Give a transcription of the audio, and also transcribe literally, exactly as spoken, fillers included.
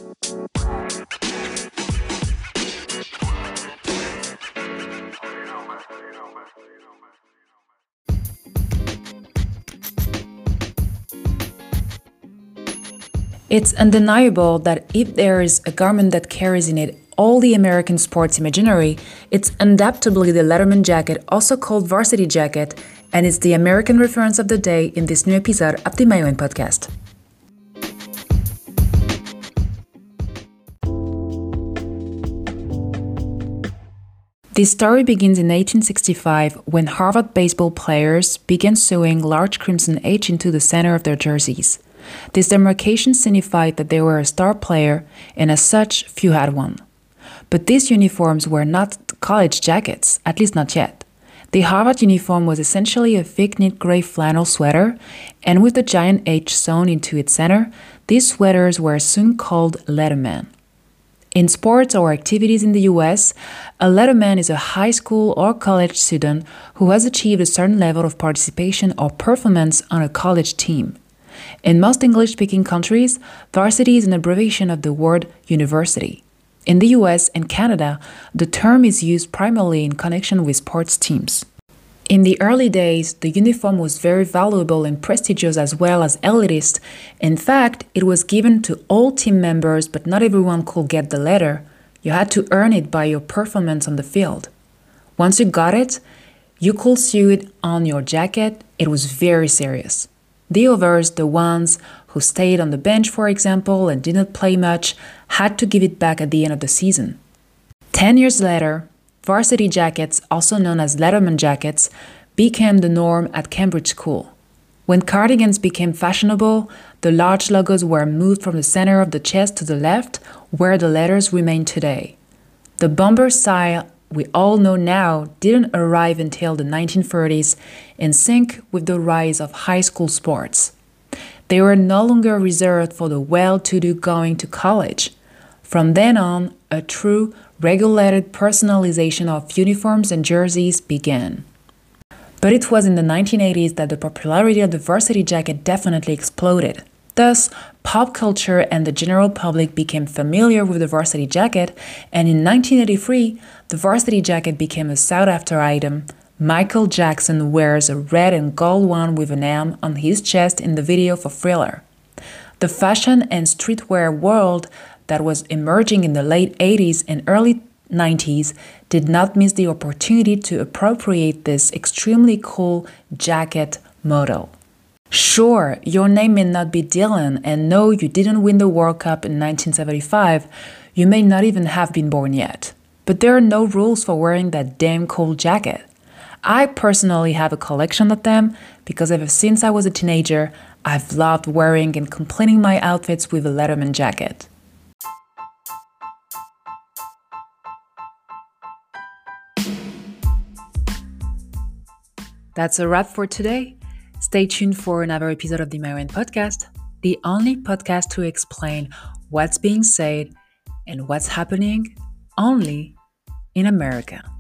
It's undeniable that if there is a garment that carries in it all the American sports imaginary, it's undoubtedly the Letterman jacket, also called varsity jacket, and it's the American reference of the day in this new episode of the Mayoin podcast. This story begins in eighteen sixty-five when Harvard baseball players began sewing large crimson H into the center of their jerseys. This demarcation signified that they were a star player, and as such, few had one. But these uniforms were not college jackets, at least not yet. The Harvard uniform was essentially a thick knit gray flannel sweater, and with the giant H sewn into its center, these sweaters were soon called Letterman. In sports or activities in the U S, a Letterman is a high school or college student who has achieved a certain level of participation or performance on a college team. In most English-speaking countries, varsity is an abbreviation of the word university. In the U S and Canada, the term is used primarily in connection with sports teams. In the early days, the uniform was very valuable and prestigious as well as elitist. In fact, it was given to all team members, but not everyone could get the letter. You had to earn it by your performance on the field. Once you got it, you could sew it on your jacket. It was very serious. The others, the ones who stayed on the bench, for example, and didn't play much, had to give it back at the end of the season. Ten years later, varsity jackets, also known as Letterman jackets, became the norm at Cambridge School. When cardigans became fashionable, the large logos were moved from the center of the chest to the left, where the letters remain today. The bomber style we all know now didn't arrive until the nineteen thirties, in sync with the rise of high school sports. They were no longer reserved for the well-to-do going to college. From then on, a true, regulated personalization of uniforms and jerseys began. But it was in the nineteen eighties that the popularity of the varsity jacket definitely exploded. Thus, pop culture and the general public became familiar with the varsity jacket, and in nineteen eighty-three, the varsity jacket became a sought-after item. Michael Jackson wears a red and gold one with an M on his chest in the video for Thriller. The fashion and streetwear world that was emerging in the late eighties and early nineties did not miss the opportunity to appropriate this extremely cool jacket model. Sure, your name may not be Dylan, and no, you didn't win the World Cup in nineteen seventy-five. You may not even have been born yet. But there are no rules for wearing that damn cool jacket. I personally have a collection of them because ever since I was a teenager, I've loved wearing and completing my outfits with a Letterman jacket. That's a wrap for today. Stay tuned for another episode of the Mayoin podcast, the only podcast to explain what's being said and what's happening only in America.